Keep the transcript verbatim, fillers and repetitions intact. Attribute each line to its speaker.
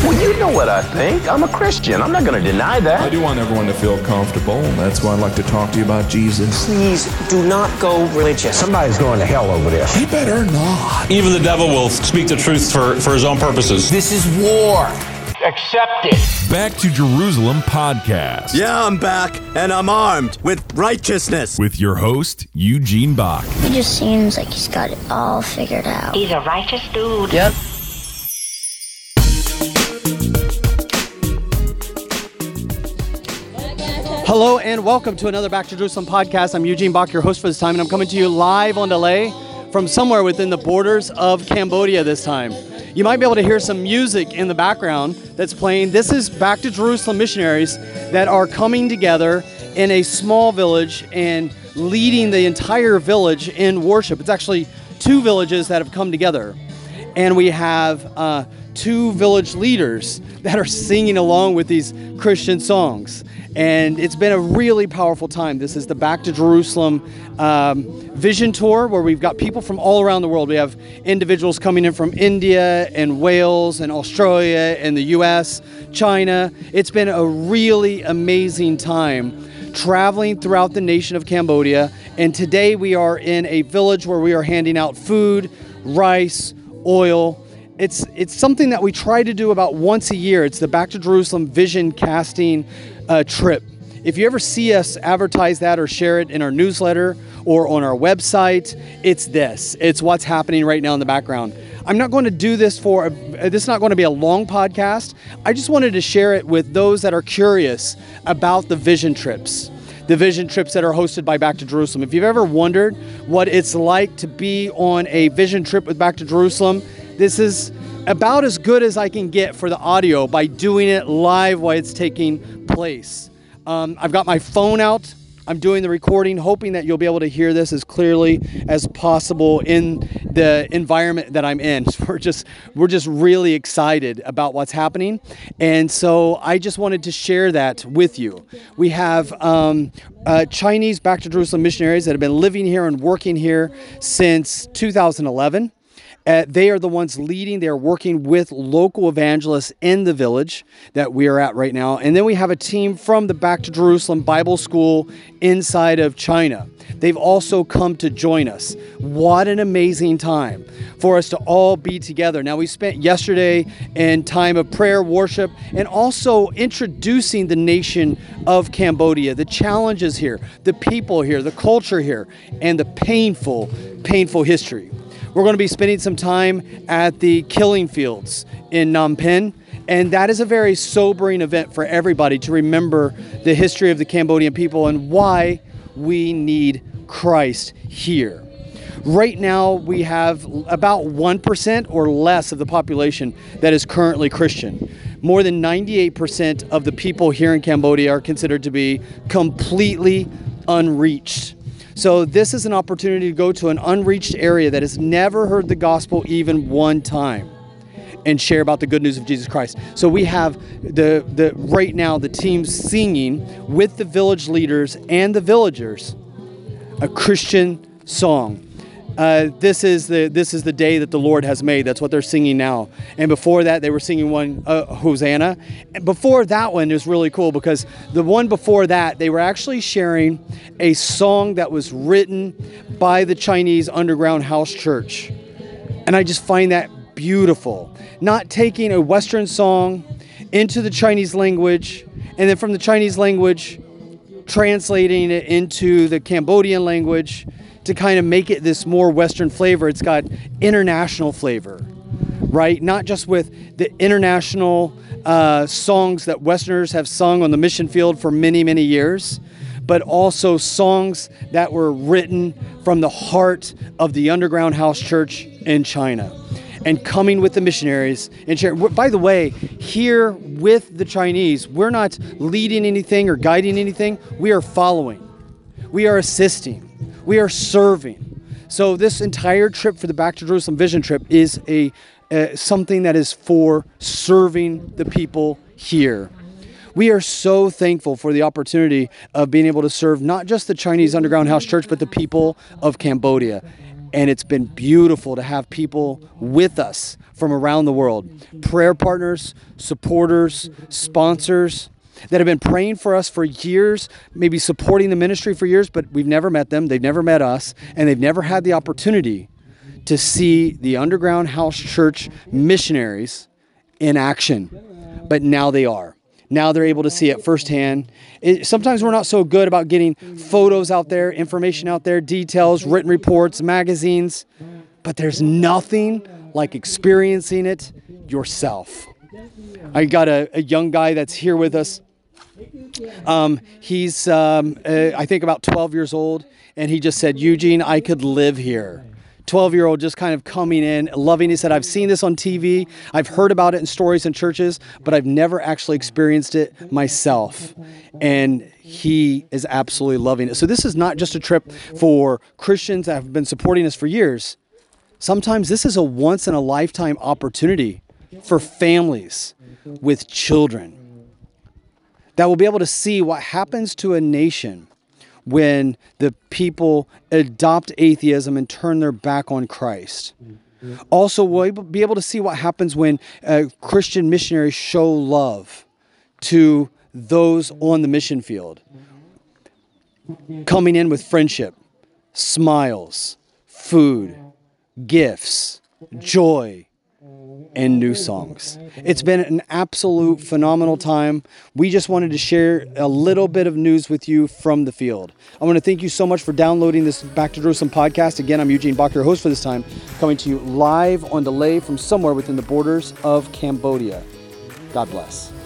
Speaker 1: Well, you know what I think. I'm a Christian. I'm not going to deny that.
Speaker 2: I do want everyone to feel comfortable, and that's why I'd like to talk to you about Jesus.
Speaker 3: Please do not go religious.
Speaker 1: Somebody's going to hell over this.
Speaker 2: He better not.
Speaker 4: Even the devil will speak the truth for, for his own purposes.
Speaker 3: This is war.
Speaker 1: Accept it.
Speaker 5: Back to Jerusalem podcast.
Speaker 6: Yeah, I'm back, and I'm armed with righteousness.
Speaker 5: With your host, Eugene Bach.
Speaker 7: He just seems like he's got it all figured out.
Speaker 8: He's a righteous dude.
Speaker 3: Yep.
Speaker 9: Hello and welcome to another Back to Jerusalem podcast. I'm Eugene Bach, your host for this time, and I'm coming to you live on delay from somewhere within the borders of Cambodia this time. You might be able to hear some music in the background that's playing. This is Back to Jerusalem missionaries that are coming together in a small village and leading the entire village in worship. It's actually two villages that have come together. And we have uh, two village leaders that are singing along with these Christian songs. And it's been a really powerful time. This is the Back to Jerusalem um, Vision Tour, where we've got people from all around the world. We have individuals coming in from India and Wales and Australia and the U S, China. It's been a really amazing time traveling throughout the nation of Cambodia. And today we are in a village where we are handing out food, rice, oil. It's it's something that we try to do about once a year. It's the Back to Jerusalem Vision Casting uh, trip. If you ever see us advertise that or share it in our newsletter or on our website, it's this. It's what's happening right now in the background. I'm not going to do this for, a, this is not going to be a long podcast. I just wanted to share it with those that are curious about the vision trips. The vision trips that are hosted by Back to Jerusalem. If you've ever wondered what it's like to be on a vision trip with Back to Jerusalem, this is about as good as I can get for the audio by doing it live while it's taking place. Um, I've got my phone out. I'm doing the recording, hoping that you'll be able to hear this as clearly as possible in the environment that I'm in. We're just we're just really excited about what's happening, and so I just wanted to share that with you. We have um, uh, Chinese Back to Jerusalem missionaries that have been living here and working here since two thousand eleven. Uh, they are the ones leading. They're working with local evangelists in the village that we are at right now. And then we have a team from the Back to Jerusalem Bible School inside of China. They've also come to join us. What an amazing time for us to all be together. Now, we spent yesterday in time of prayer, worship, and also introducing the nation of Cambodia, the challenges here, the people here, the culture here, and the painful, painful history. We're going to be spending some time at the Killing Fields in Phnom Penh, and that is a very sobering event for everybody to remember the history of the Cambodian people and why we need Christ here. Right now, we have about one percent or less of the population that is currently Christian. More than ninety-eight percent of the people here in Cambodia are considered to be completely unreached. So this is an opportunity to go to an unreached area that has never heard the gospel even one time and share about the good news of Jesus Christ. So we have the the right now the team singing with the village leaders and the villagers a Christian song. Uh, this is the this is the day that the Lord has made. That's what they're singing now. And before that, they were singing one, uh, Hosanna. And before that one is really cool because the one before that, they were actually sharing a song that was written by the Chinese Underground House Church. And I just find that beautiful. Not taking a Western song into the Chinese language, and then from the Chinese language, translating it into the Cambodian language, to kind of make it this more Western flavor. It's got international flavor, right? Not just with the international uh, songs that Westerners have sung on the mission field for many, many years, but also songs that were written from the heart of the Underground House Church in China. And coming with the missionaries and sharing. By the way, here with the Chinese, we're not leading anything or guiding anything. We are following. We are assisting. We are serving. So this entire trip for the Back to Jerusalem Vision Trip is a uh, something that is for serving the people here. We are so thankful for the opportunity of being able to serve not just the Chinese Underground House Church, but the people of Cambodia. And it's been beautiful to have people with us from around the world. Prayer partners, supporters, sponsors that have been praying for us for years, maybe supporting the ministry for years, but we've never met them. They've never met us. And they've never had the opportunity to see the Underground House Church missionaries in action. But now they are. Now they're able to see it firsthand. It, sometimes we're not so good about getting photos out there, information out there, details, written reports, magazines, but there's nothing like experiencing it yourself. I got a, a young guy that's here with us. Um, he's, um, uh, I think, about twelve years old, and he just said, Eugene, I could live here. twelve-year-old just kind of coming in, loving. He said, I've seen this on T V. I've heard about it in stories in churches, but I've never actually experienced it myself. And he is absolutely loving it. So this is not just a trip for Christians that have been supporting us for years. Sometimes this is a once-in-a-lifetime opportunity for families with children that will be able to see what happens to a nation when the people adopt atheism and turn their back on Christ. Also, we'll be able to see what happens when uh, Christian missionaries show love to those on the mission field, coming in with friendship, smiles, food, gifts, joy, and new songs. It's been an absolute phenomenal time. We just wanted to share a little bit of news with you from the field. I want to thank you so much for downloading this Back to Jerusalem podcast. Again, I'm Eugene Bach, your host for this time, coming to you live on delay from somewhere within the borders of Cambodia. God bless.